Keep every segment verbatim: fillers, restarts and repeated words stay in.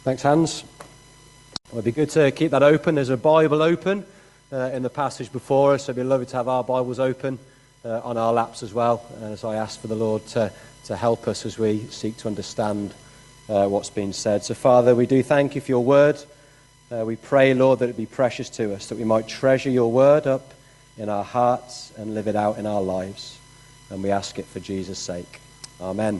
Thanks, Hans. Well, it'd be good to keep that open. There's a Bible open uh, in the passage before us, so it'd be lovely to have our Bibles open uh, on our laps as well, and as I ask for the Lord to, to help us as we seek to understand uh, what's been said. So, Father, we do thank you for your word. Uh, we pray, Lord, that it be precious to us, that we might treasure your word up in our hearts and live it out in our lives. And we ask it for Jesus' sake. Amen.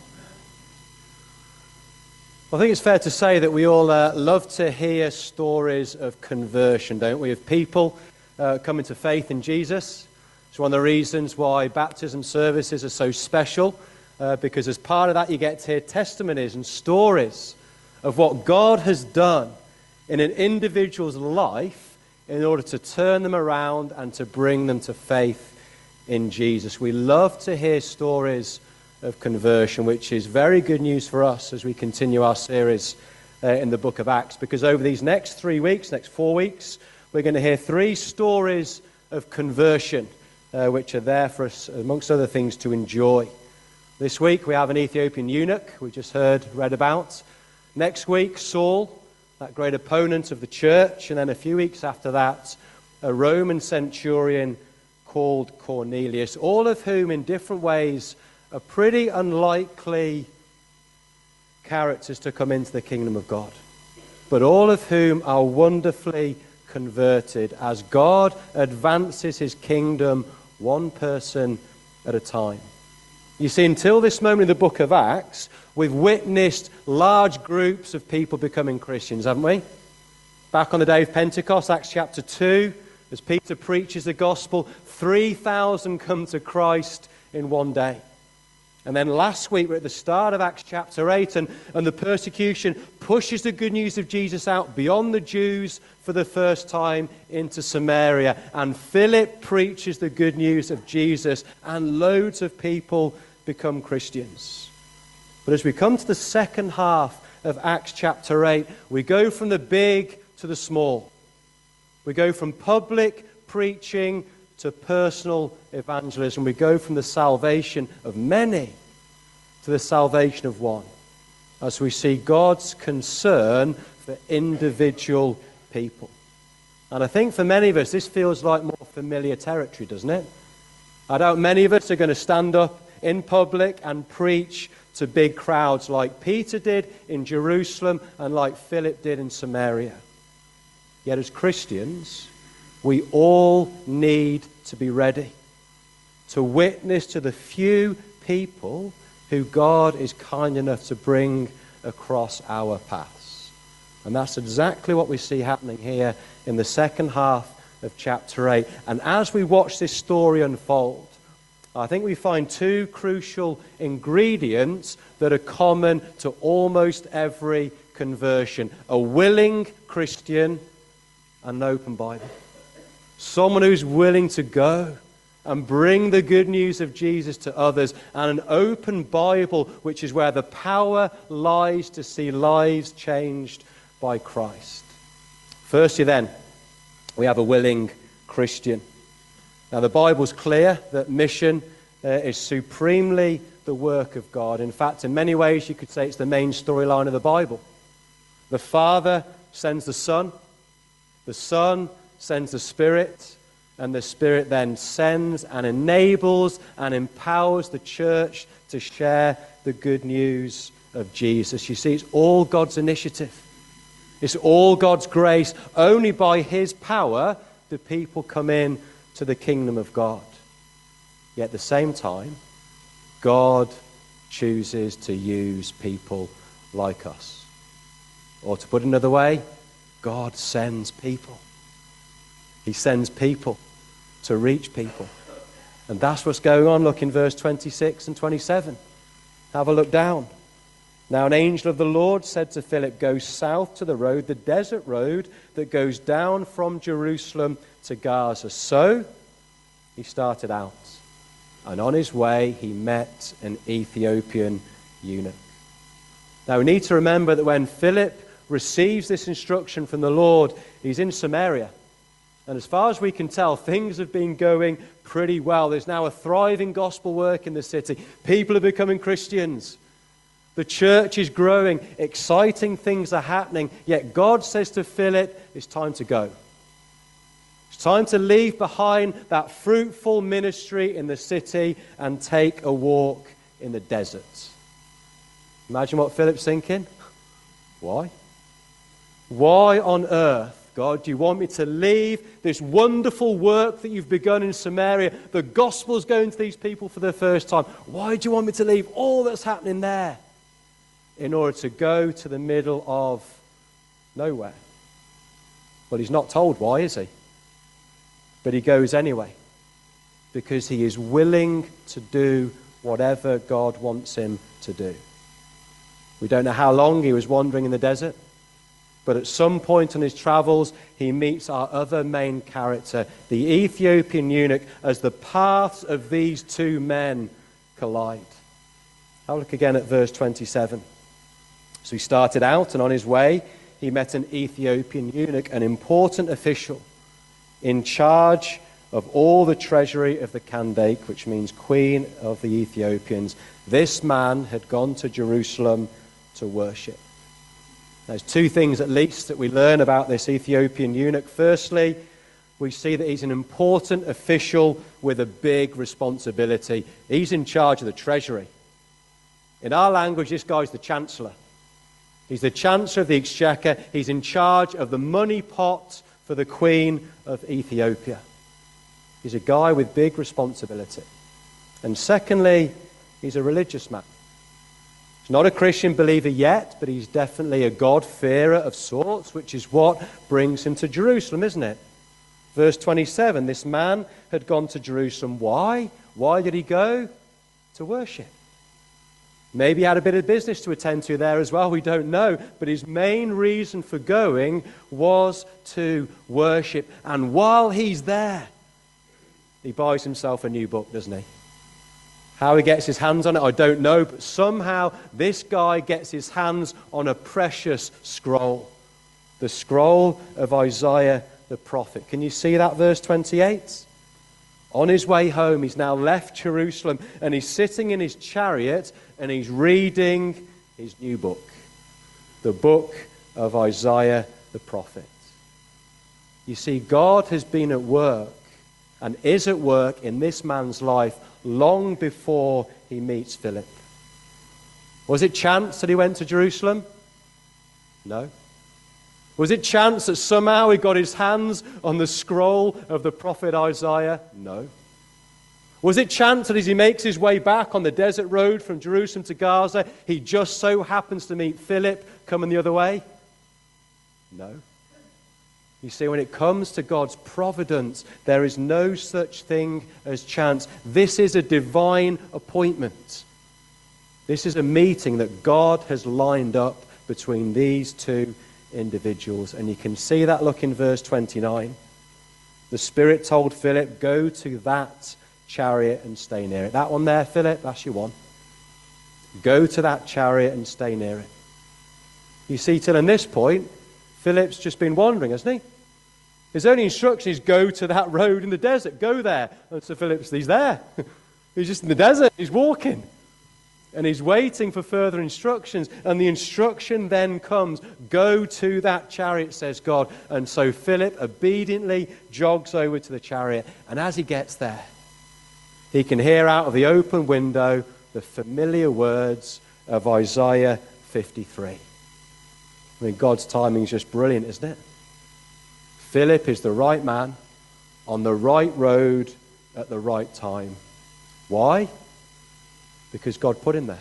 I think it's fair to say that we all uh, love to hear stories of conversion, don't we? Of people uh, coming to faith in Jesus. It's one of the reasons why baptism services are so special, uh, because as part of that you get to hear testimonies and stories of what God has done in an individual's life in order to turn them around and to bring them to faith in Jesus. We love to hear stories of conversion, which is very good news for us as we continue our series uh, in the book of Acts, because over these next three weeks, next four weeks, we're going to hear three stories of conversion, uh, which are there for us, amongst other things, to enjoy. This week we have an Ethiopian eunuch, we just heard, read about. Next week, Saul, that great opponent of the church, and then a few weeks after that, a Roman centurion called Cornelius, all of whom in different ways are pretty unlikely characters to come into the kingdom of God, but all of whom are wonderfully converted as God advances his kingdom one person at a time. You see, until this moment in the book of Acts, we've witnessed large groups of people becoming Christians, haven't we? Back on the day of Pentecost, Acts chapter two, as Peter preaches the gospel, three thousand come to Christ in one day. And then last week, we're at the start of Acts chapter eight, and, and the persecution pushes the good news of Jesus out beyond the Jews for the first time into Samaria. And Philip preaches the good news of Jesus, and loads of people become Christians. But as we come to the second half of Acts chapter eight, we go from the big to the small. We go from public preaching to personal evangelism. We go from the salvation of many to the salvation of one, as we see God's concern for individual people. And I think for many of us, this feels like more familiar territory, doesn't it? I doubt many of us are going to stand up in public and preach to big crowds like Peter did in Jerusalem and like Philip did in Samaria. Yet as Christians, we all need to be ready to witness to the few people who God is kind enough to bring across our paths. And that's exactly what we see happening here in the second half of chapter eight. And as we watch this story unfold, I think we find two crucial ingredients that are common to almost every conversion: a willing Christian and an open Bible. Someone who's willing to go and bring the good news of Jesus to others, and an open Bible, which is where the power lies to see lives changed by Christ. Firstly then, we have a willing Christian. Now the Bible's clear that mission uh, is supremely the work of God. In fact, in many ways you could say it's the main storyline of the Bible. The Father sends the Son, the Son sends the Spirit, and the Spirit then sends and enables and empowers the church to share the good news of Jesus. You see, it's all God's initiative. It's all God's grace. Only by his power do people come in to the kingdom of God. Yet at the same time, God chooses to use people like us. Or to put it another way, God sends people. He sends people to reach people. And that's what's going on. Look in verse twenty-six and twenty-seven. Have a look down. Now an angel of the Lord said to Philip, "Go south to the road, the desert road that goes down from Jerusalem to Gaza." So he started out. And on his way he met an Ethiopian eunuch. Now we need to remember that when Philip receives this instruction from the Lord, he's in Samaria. And as far as we can tell, things have been going pretty well. There's now a thriving gospel work in the city. People are becoming Christians. The church is growing. Exciting things are happening. Yet God says to Philip, it's time to go. It's time to leave behind that fruitful ministry in the city and take a walk in the desert. Imagine what Philip's thinking. Why? Why on earth, God, do you want me to leave this wonderful work that you've begun in Samaria? The gospel's going to these people for the first time. Why do you want me to leave all that's happening there in order to go to the middle of nowhere? Well, he's not told why, is he? But he goes anyway, because he is willing to do whatever God wants him to do. We don't know how long he was wandering in the desert, but at some point on his travels, he meets our other main character, the Ethiopian eunuch, as the paths of these two men collide. Have a look again at verse twenty-seven. So he started out, and on his way, he met an Ethiopian eunuch, an important official in charge of all the treasury of the Kandake, which means queen of the Ethiopians. This man had gone to Jerusalem to worship. There's two things at least that we learn about this Ethiopian eunuch. Firstly, we see that he's an important official with a big responsibility. He's in charge of the treasury. In our language, this guy's the chancellor. He's the chancellor of the exchequer. He's in charge of the money pot for the queen of Ethiopia. He's a guy with big responsibility. And secondly, he's a religious man. He's not a Christian believer yet, but he's definitely a God-fearer of sorts, which is what brings him to Jerusalem, isn't it? Verse twenty-seven, this man had gone to Jerusalem. Why? Why did he go? To worship. Maybe he had a bit of business to attend to there as well, we don't know. But his main reason for going was to worship. And while he's there, he buys himself a new book, doesn't he? How he gets his hands on it, I don't know. But somehow this guy gets his hands on a precious scroll. The scroll of Isaiah the prophet. Can you see that, verse twenty-eight? On his way home, he's now left Jerusalem, and he's sitting in his chariot, and he's reading his new book, the book of Isaiah the prophet. You see, God has been at work and is at work in this man's life long before he meets Philip. Was it chance that he went to Jerusalem? No. Was it chance that somehow he got his hands on the scroll of the prophet Isaiah? No. Was it chance that as he makes his way back on the desert road from Jerusalem to Gaza, he just so happens to meet Philip coming the other way? No. You see, when it comes to God's providence, there is no such thing as chance. This is a divine appointment. This is a meeting that God has lined up between these two individuals. And you can see that look in verse twenty-nine. The Spirit told Philip, go to that chariot and stay near it. That one there, Philip, that's your one. Go to that chariot and stay near it. You see, till in this point, Philip's just been wandering, hasn't he? His only instruction is go to that road in the desert. Go there. And so Philip's, he's there. He's just in the desert. He's walking. And he's waiting for further instructions. And the instruction then comes, go to that chariot, says God. And so Philip obediently jogs over to the chariot. And as he gets there, he can hear out of the open window the familiar words of Isaiah fifty-three. I mean, God's timing is just brilliant, isn't it? Philip is the right man on the right road at the right time. Why? Because God put him there.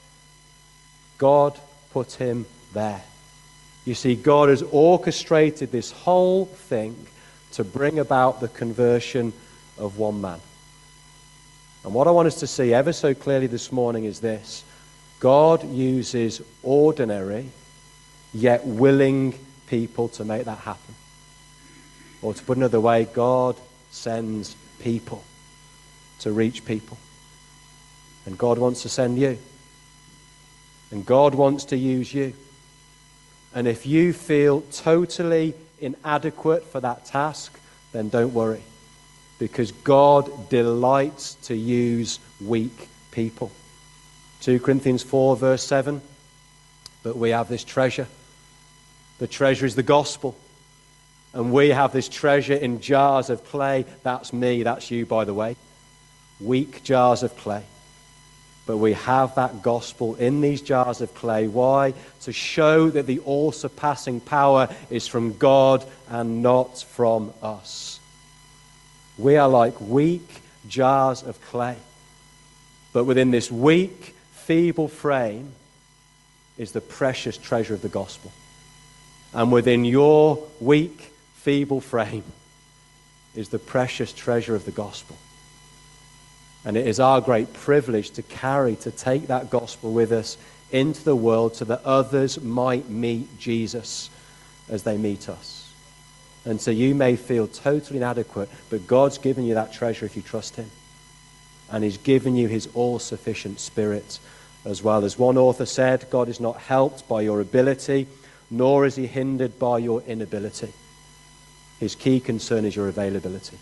God put him there. You see, God has orchestrated this whole thing to bring about the conversion of one man. And what I want us to see ever so clearly this morning is this. God uses ordinary, yet willing people to make that happen. Or to put another way, God sends people to reach people. And God wants to send you. And God wants to use you. And if you feel totally inadequate for that task, then don't worry. Because God delights to use weak people. Second Corinthians four, verse seven. But we have this treasure. The treasure is the gospel. And we have this treasure in jars of clay. That's me, that's you, by the way. Weak jars of clay. But we have that gospel in these jars of clay. Why? To show that the all-surpassing power is from God and not from us. We are like weak jars of clay. But within this weak, feeble frame is the precious treasure of the gospel. And within your weak, feeble frame is the precious treasure of the gospel. And it is our great privilege to carry, to take that gospel with us into the world so that others might meet Jesus as they meet us. And so you may feel totally inadequate, but God's given you that treasure if you trust him. And he's given you his all-sufficient Spirit as well. As one author said, God is not helped by your ability, nor is he hindered by your inability. His key concern is your availability.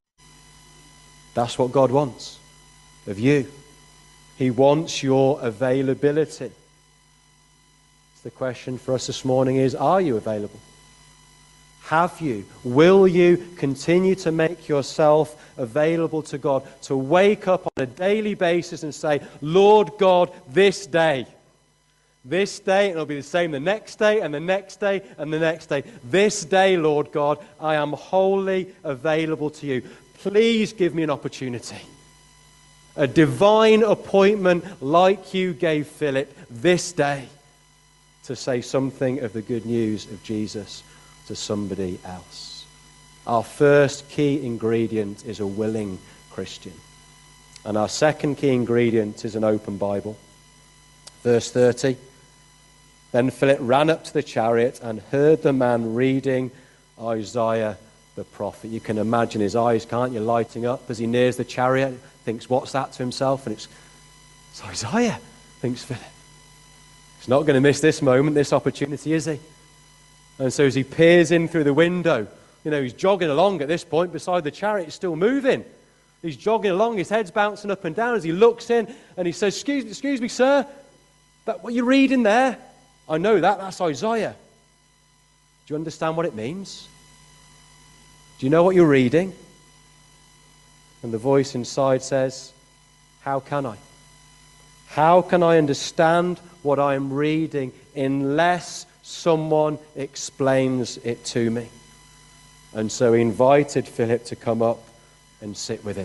That's what God wants of you. He wants your availability. So the question for us this morning is, are you available? Have you? Will you continue to make yourself available to God, to wake up on a daily basis and say, Lord God, this day, this day, and it'll be the same the next day, and the next day, and the next day. This day, Lord God, I am wholly available to you. Please give me an opportunity. A divine appointment like you gave Philip this day to say something of the good news of Jesus to somebody else. Our first key ingredient is a willing Christian. And our second key ingredient is an open Bible. Verse thirty. Then Philip ran up to the chariot and heard the man reading Isaiah the prophet. You can imagine his eyes, can't you, lighting up as he nears the chariot, thinks, what's that to himself? And it's, it's Isaiah, thinks Philip. He's not going to miss this moment, this opportunity, is he? And so as he peers in through the window, you know, he's jogging along at this point beside the chariot, it's still moving. He's jogging along, his head's bouncing up and down as he looks in and he says, excuse, excuse me, sir, that what you're reading there? I know that, that's Isaiah. Do you understand what it means? Do you know what you're reading? And the voice inside says, how can I? How can I understand what I am reading unless someone explains it to me? And so he invited Philip to come up and sit with him.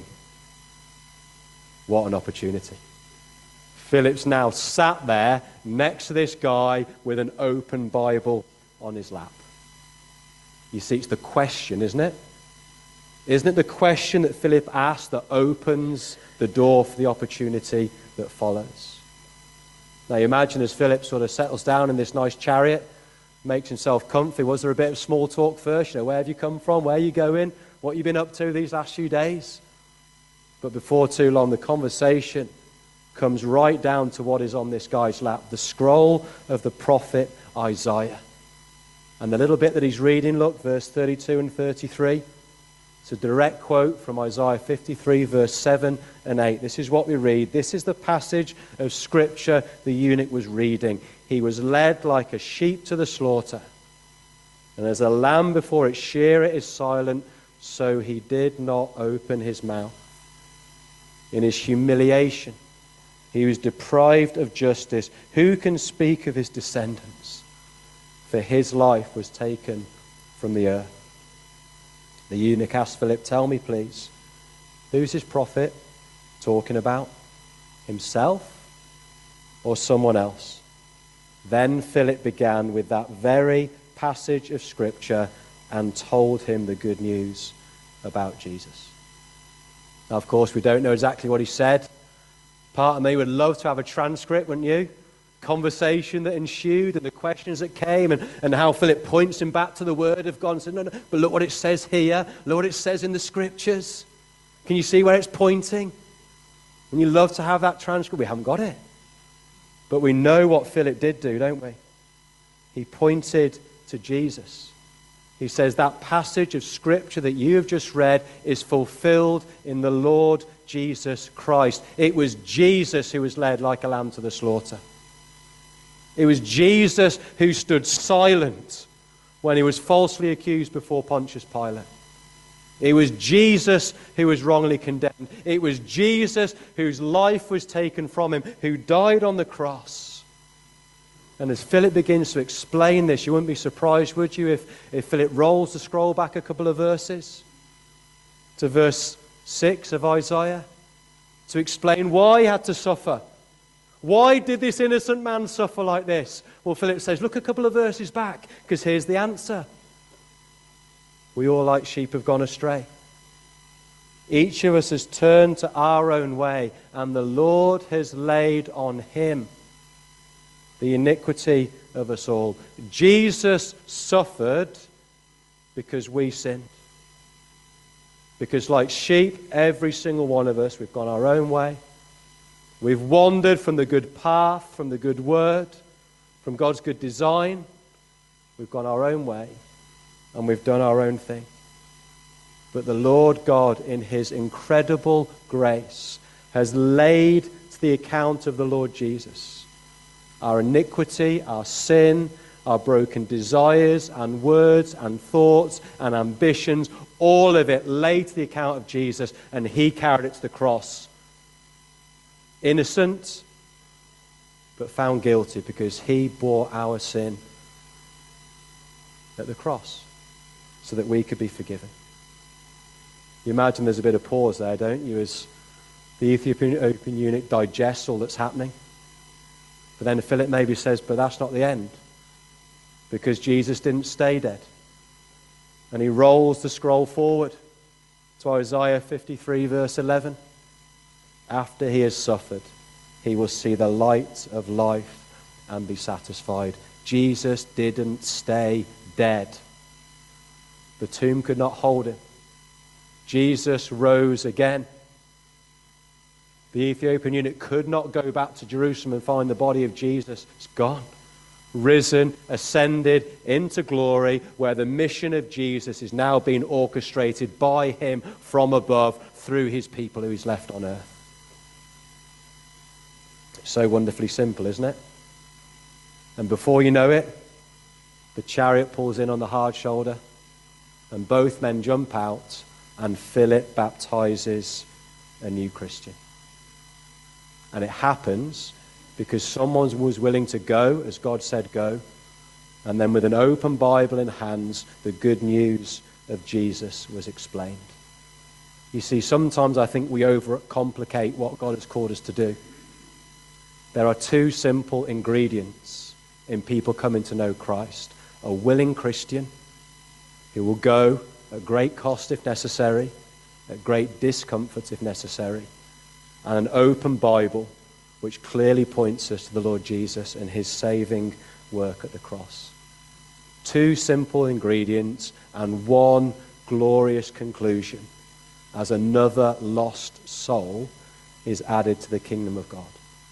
What an opportunity. Philip's now sat there next to this guy with an open Bible on his lap. You see, it's the question, isn't it? Isn't it the question that Philip asked that opens the door for the opportunity that follows? Now you imagine as Philip sort of settles down in this nice chariot, makes himself comfy, was there a bit of small talk first? You know, where have you come from? Where are you going? What have you been up to these last few days? But before too long, the conversation comes right down to what is on this guy's lap, the scroll of the prophet Isaiah. And the little bit that he's reading, look, verse thirty-two and thirty-three. It's a direct quote from Isaiah fifty-three, verse seven and eight. This is what we read. This is the passage of Scripture the eunuch was reading. He was led like a sheep to the slaughter, and as a lamb before its shearer is silent, so he did not open his mouth. In his humiliation, he was deprived of justice. Who can speak of his descendants? For his life was taken from the earth. The eunuch asked Philip, tell me please, who's his prophet talking about? Himself or someone else? Then Philip began with that very passage of Scripture and told him the good news about Jesus. Now, of course, we don't know exactly what he said. Part of me would love to have a transcript, wouldn't you? Conversation that ensued and the questions that came and, and how Philip points him back to the Word of God and said, no, no, but look what it says here. Look what it says in the Scriptures. Can you see where it's pointing? And you love to have that transcript. We haven't got it. But we know what Philip did do, don't we? He pointed to Jesus. He says that passage of Scripture that you have just read is fulfilled in the Lord Jesus Christ. It was Jesus who was led like a lamb to the slaughter. It was Jesus who stood silent when he was falsely accused before Pontius Pilate. It was Jesus who was wrongly condemned. It was Jesus whose life was taken from him, who died on the cross. And as Philip begins to explain this, you wouldn't be surprised, would you, if, if Philip rolls the scroll back a couple of verses to verse six of Isaiah to explain why he had to suffer. Why did this innocent man suffer like this? Well, Philip says, look a couple of verses back, because here's the answer. We all like sheep have gone astray. Each of us has turned to our own way, and the Lord has laid on him the iniquity of us all. Jesus suffered because we sinned. Because like sheep, every single one of us, we've gone our own way. We've wandered from the good path, from the good word, from God's good design. We've gone our own way, and we've done our own thing. But the Lord God, in his incredible grace, has laid to the account of the Lord Jesus our iniquity, our sin, our broken desires and words and thoughts and ambitions, all of it laid to the account of Jesus, and he carried it to the cross. Innocent, but found guilty because he bore our sin at the cross so that we could be forgiven. You imagine there's a bit of pause there, don't you, as the Ethiopian eunuch digests all that's happening. But then Philip maybe says, but that's not the end, because Jesus didn't stay dead. And he rolls the scroll forward to Isaiah fifty-three, verse eleven. After he has suffered, he will see the light of life and be satisfied. Jesus didn't stay dead. The tomb could not hold him. Jesus rose again. The Ethiopian eunuch could not go back to Jerusalem and find the body of Jesus. It's gone. Risen, ascended into glory, where the mission of Jesus is now being orchestrated by him from above through his people who he's left on earth. It's so wonderfully simple, isn't it? And before you know it, the chariot pulls in on the hard shoulder, and both men jump out, and Philip baptizes a new Christian. And it happens because someone was willing to go, as God said go, and then with an open Bible in hands, the good news of Jesus was explained. You see, sometimes I think we overcomplicate what God has called us to do. There are two simple ingredients in people coming to know Christ. A willing Christian who will go at great cost if necessary, at great discomfort if necessary, and an open Bible which clearly points us to the Lord Jesus and his saving work at the cross. Two simple ingredients and one glorious conclusion as another lost soul is added to the kingdom of God.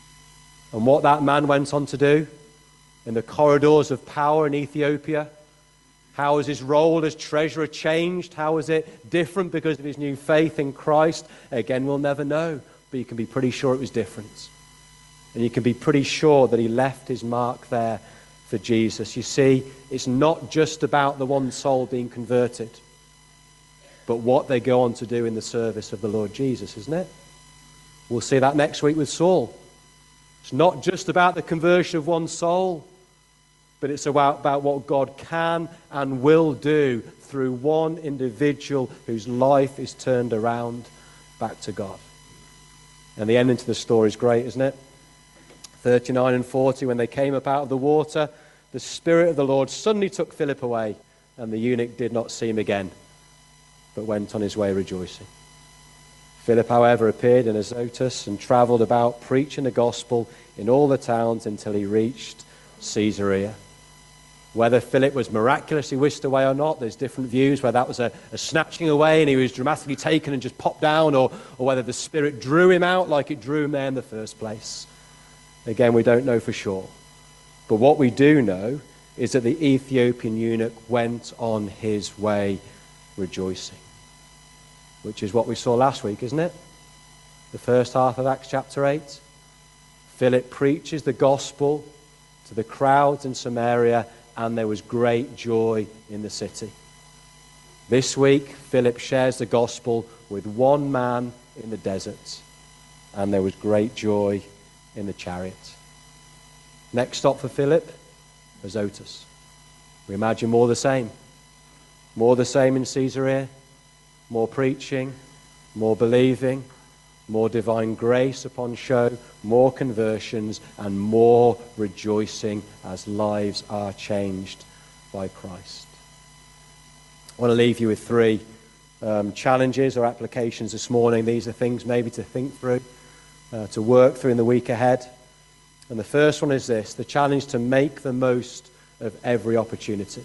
And what that man went on to do in the corridors of power in Ethiopia, how has his role as treasurer changed? How is it different because of his new faith in Christ? Again, we'll never know. But you can be pretty sure it was different. And you can be pretty sure that he left his mark there for Jesus. You see, it's not just about the one soul being converted, but what they go on to do in the service of the Lord Jesus, isn't it? We'll see that next week with Saul. It's not just about the conversion of one soul, but it's about, about what God can and will do through one individual whose life is turned around back to God. And the ending to the story is great, isn't it? thirty-nine and forty, when they came up out of the water, the Spirit of the Lord suddenly took Philip away, and the eunuch did not see him again, but went on his way rejoicing. Philip, however, appeared in Azotus and travelled about preaching the gospel in all the towns until he reached Caesarea. Whether Philip was miraculously whisked away or not, there's different views, whether that was a, a snatching away and he was dramatically taken and just popped down, or, or whether the Spirit drew him out like it drew him there in the first place. Again, we don't know for sure. But what we do know is that the Ethiopian eunuch went on his way rejoicing, which is what we saw last week, isn't it? The first half of Acts chapter eight. Philip preaches the gospel to the crowds in Samaria, and there was great joy in the city. This week, Philip shares the gospel with one man in the desert, and there was great joy in the chariot. Next stop for Philip, Azotus. We imagine more the same. More the same in Caesarea, more preaching, more believing, more divine grace upon show, more conversions, and more rejoicing as lives are changed by Christ. I want to leave you with three um, challenges or applications this morning. These are things maybe to think through, uh, to work through in the week ahead. And the first one is this: the challenge to make the most of every opportunity.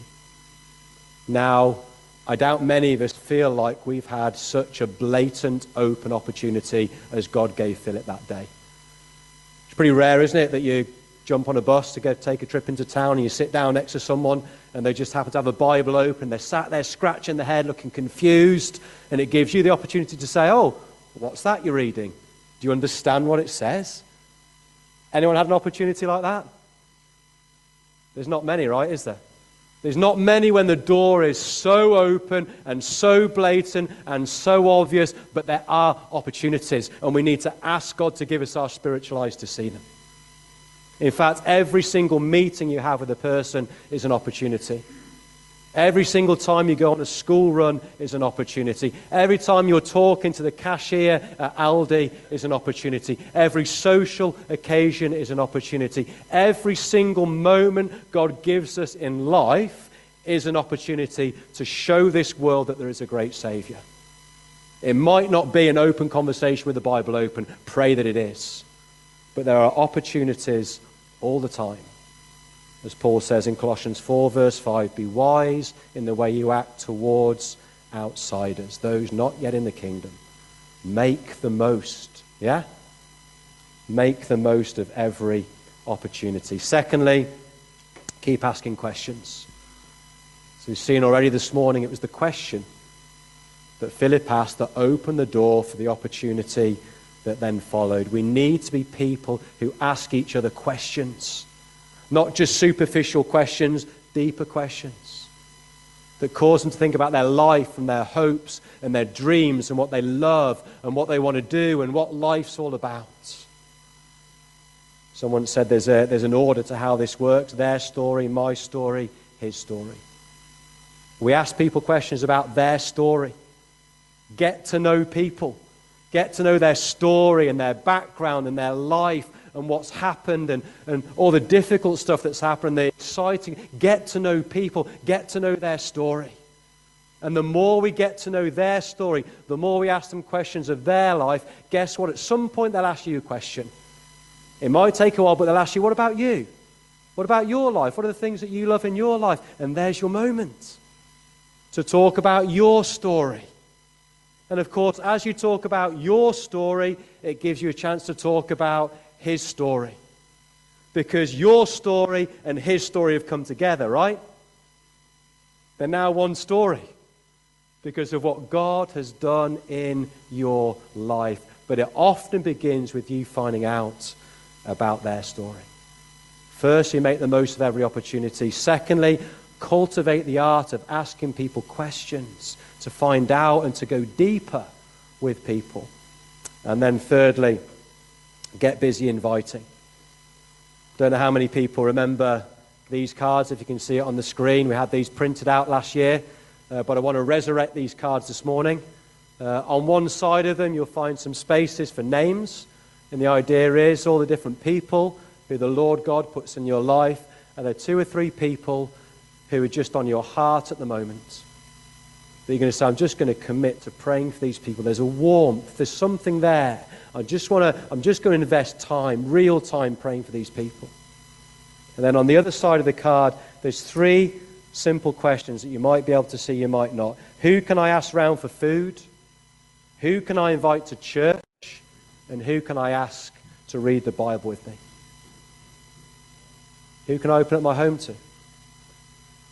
Now, I doubt many of us feel like we've had such a blatant, open opportunity as God gave Philip that day. It's pretty rare, isn't it, that you jump on a bus to go take a trip into town and you sit down next to someone and they just happen to have a Bible open. They're sat there scratching their head, looking confused, and it gives you the opportunity to say, "Oh, what's that you're reading? Do you understand what it says?" Anyone had an opportunity like that? There's not many, right, is there? There's not many when the door is so open and so blatant and so obvious, but there are opportunities, and we need to ask God to give us our spiritual eyes to see them. In fact, every single meeting you have with a person is an opportunity. Every single time you go on a school run is an opportunity. Every time you're talking to the cashier at Aldi is an opportunity. Every social occasion is an opportunity. Every single moment God gives us in life is an opportunity to show this world that there is a great Savior. It might not be an open conversation with the Bible open. Pray that it is. But there are opportunities all the time. As Paul says in Colossians four, verse five, be wise in the way you act towards outsiders, those not yet in the kingdom. Make the most, yeah? Make the most of every opportunity. Secondly, keep asking questions. So we've seen already this morning, it was the question that Philip asked that opened the door for the opportunity that then followed. We need to be people who ask each other questions. Not just superficial questions, deeper questions that cause them to think about their life and their hopes and their dreams and what they love and what they want to do and what life's all about. Someone said there's, a, there's an order to how this works: their story, my story, his story. We ask people questions about their story. Get to know people. Get to know their story and their background and their life and what's happened and, and all the difficult stuff that's happened, the exciting. Get to know people. Get to know their story. And the more we get to know their story, the more we ask them questions of their life, guess what? At some point they'll ask you a question. It might take a while, but they'll ask you, what about you? What about your life? What are the things that you love in your life? And there's your moment to talk about your story. And of course, as you talk about your story, it gives you a chance to talk about his story. Because your story and his story have come together, right? They're now one story because of what God has done in your life. But it often begins with you finding out about their story. First, you make the most of every opportunity. Secondly, cultivate the art of asking people questions to find out and to go deeper with people. And then thirdly, get busy inviting. Don't know how many people remember these cards. If you can see it on the screen, we had these printed out last year, uh, but I want to resurrect these cards this morning. Uh, on one side of them, you'll find some spaces for names, and the idea is all the different people who the Lord God puts in your life, and there are two or three people who are just on your heart at the moment. That you're going to say, I'm just going to commit to praying for these people. There's a warmth, there's something there. I just want to, I'm just going to invest time, real time, praying for these people. And then on the other side of the card, there's three simple questions that you might be able to see, you might not. Who can I ask round for food? Who can I invite to church? And who can I ask to read the Bible with me? Who can I open up my home to?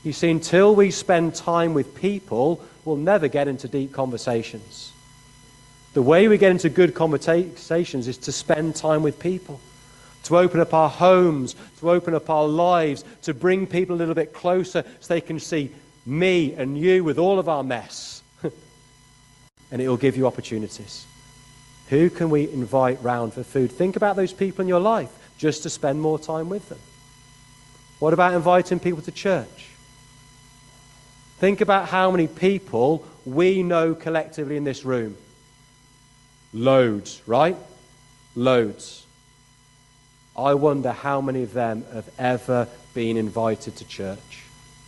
You see, until we spend time with people, we'll never get into deep conversations. The way we get into good conversations is to spend time with people, to open up our homes, to open up our lives, to bring people a little bit closer so they can see me and you with all of our mess. And it will give you opportunities. Who can we invite round for food? Think about those people in your life just to spend more time with them. What about inviting people to church? Think about how many people we know collectively in this room. Loads, right? Loads. I wonder how many of them have ever been invited to church.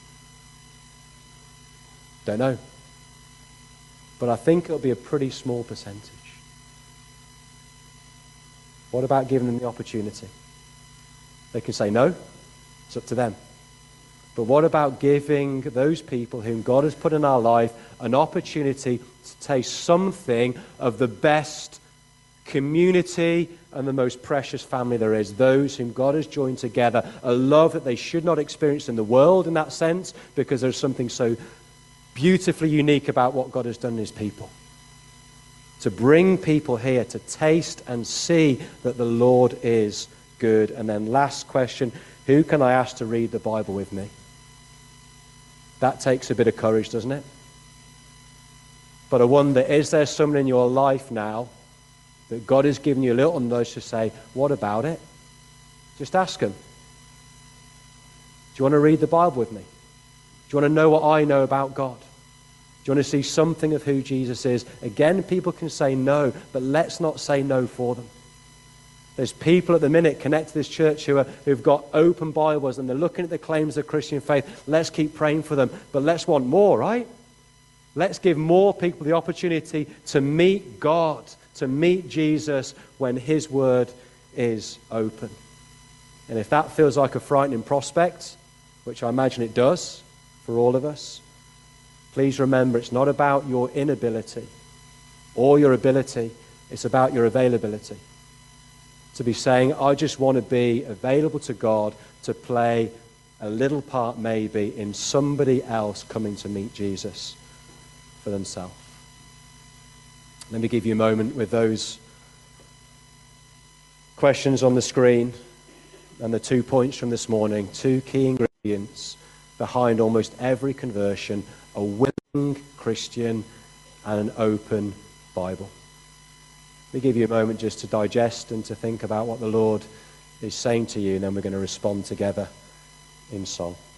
Don't know. But I think it'll be a pretty small percentage. What about giving them the opportunity? They can say no. It's up to them. But what about giving those people whom God has put in our life an opportunity to taste something of the best community and the most precious family there is? Those whom God has joined together, a love that they should not experience in the world in that sense, because there's something so beautifully unique about what God has done in his people. To bring people here to taste and see that the Lord is good. And then last question, who can I ask to read the Bible with me? That takes a bit of courage, doesn't it? But I wonder, is there someone in your life now that God has given you a little nudge to say, what about it? Just ask him. Do you want to read the Bible with me? Do you want to know what I know about God? Do you want to see something of who Jesus is? Again, people can say no, but let's not say no for them. There's people at the minute connected to this church who are, who've got open Bibles and they're looking at the claims of Christian faith. Let's keep praying for them, but let's want more, right? Let's give more people the opportunity to meet God, to meet Jesus when his word is open. And if that feels like a frightening prospect, which I imagine it does for all of us, please remember it's not about your inability or your ability, it's about your availability. To be saying, I just want to be available to God to play a little part maybe in somebody else coming to meet Jesus for themselves. Let me give you a moment with those questions on the screen and the two points from this morning, two key ingredients behind almost every conversion: a willing Christian and an open Bible. Let me give you a moment just to digest and to think about what the Lord is saying to you, and then we're going to respond together in song.